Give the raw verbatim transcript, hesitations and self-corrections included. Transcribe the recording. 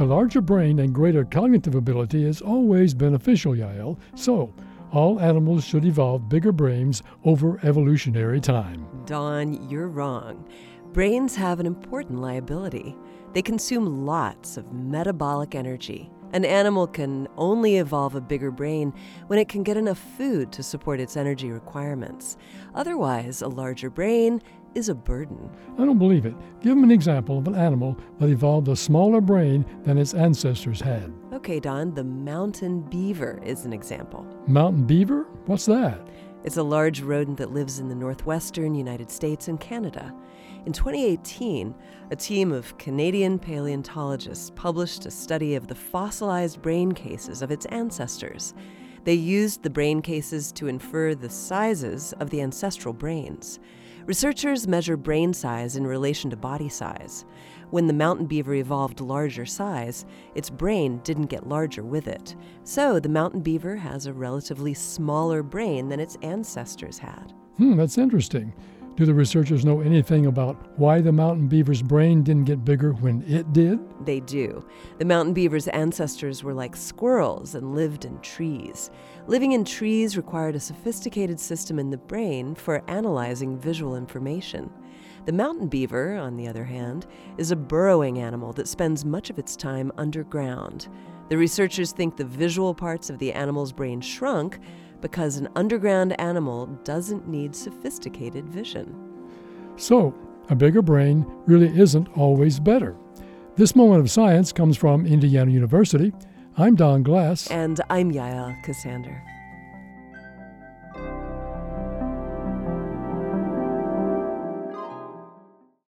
A larger brain and greater cognitive ability is always beneficial, Yael. So, all animals should evolve bigger brains over evolutionary time. Don, you're wrong. Brains have an important liability. They consume lots of metabolic energy. An animal can only evolve a bigger brain when it can get enough food to support its energy requirements. Otherwise, a larger brain is a burden. I don't believe it. Give me an example of an animal that evolved a smaller brain than its ancestors had. Okay, Don, the mountain beaver is an example. Mountain beaver? What's that? It's a large rodent that lives in the northwestern United States and Canada. In twenty eighteen, a team of Canadian paleontologists published a study of the fossilized brain cases of its ancestors. They used the brain cases to infer the sizes of the ancestral brains. Researchers measure brain size in relation to body size. When the mountain beaver evolved larger size, its brain didn't get larger with it. So the mountain beaver has a relatively smaller brain than its ancestors had. Hmm, that's interesting. Do the researchers know anything about why the mountain beaver's brain didn't get bigger when it did? They do. The mountain beaver's ancestors were like squirrels and lived in trees. Living in trees required a sophisticated system in the brain for analyzing visual information. The mountain beaver, on the other hand, is a burrowing animal that spends much of its time underground. The researchers think the visual parts of the animal's brain shrunk because an underground animal doesn't need sophisticated vision. So, a bigger brain really isn't always better. This moment of science comes from Indiana University. I'm Don Glass. And I'm Yael Ksander.